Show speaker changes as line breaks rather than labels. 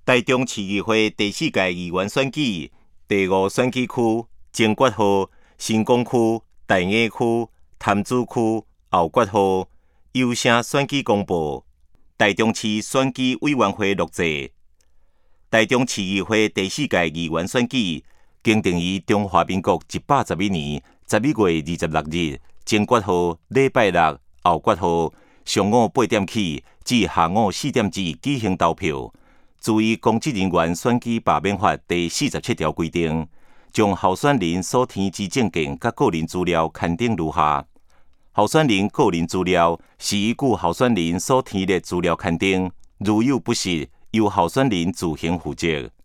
台中市议会第4届议员选举第5选举区前决号、成功区、大雅区、潭子区后决号优先选举公布。台中市选举委员会录制。台中市议会第4届议员选举经定于中华民国111年11月26日前决号礼拜六后决号上午8點起至下午4點止舉行投票。注意公職人員選舉罷免法第47條規定，將候選人所填之證件甲個人資料刊登如下：候選人個人資料是依據候選人所填列資料刊登，如有不實，由候選人自行負責。